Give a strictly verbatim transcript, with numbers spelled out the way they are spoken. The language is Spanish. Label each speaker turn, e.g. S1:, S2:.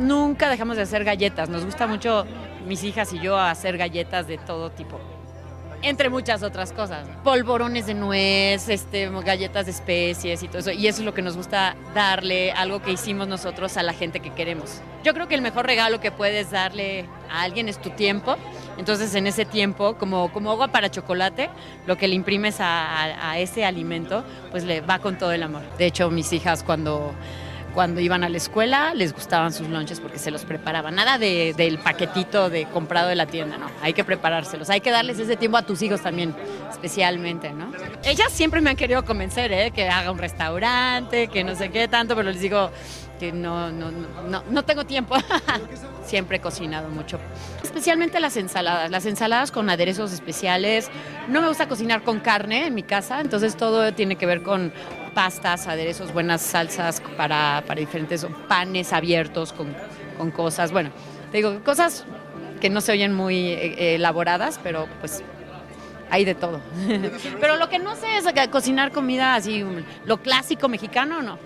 S1: nunca dejamos de hacer galletas. Nos gusta mucho, mis hijas y yo, hacer galletas de todo tipo. Entre muchas otras cosas. Polvorones de nuez, este, galletas de especies y todo eso. Y eso es lo que nos gusta darle, algo que hicimos nosotros a la gente que queremos. Yo creo que el mejor regalo que puedes darle a alguien es tu tiempo. Entonces, en ese tiempo, como, como agua para chocolate, lo que le imprimes a, a, a ese alimento, pues le va con todo el amor. De hecho, mis hijas cuando... Cuando iban a la escuela les gustaban sus lunches porque se los preparaban. Nada de, del paquetito de comprado de la tienda, no. Hay que preparárselos. Hay que darles ese tiempo a tus hijos también, especialmente, ¿no? Ellas siempre me han querido convencer, ¿eh? Que haga un restaurante, que no sé qué tanto, pero les digo que no, no, no, no, no tengo tiempo. Siempre he cocinado mucho. Especialmente las ensaladas. Las ensaladas con aderezos especiales. No me gusta cocinar con carne en mi casa, entonces todo tiene que ver con pastas, aderezos, buenas salsas para, para diferentes panes abiertos con, con cosas, bueno, te digo, cosas que no se oyen muy eh, elaboradas, pero pues hay de todo. Pero lo que no sé es cocinar comida así, lo clásico mexicano, no.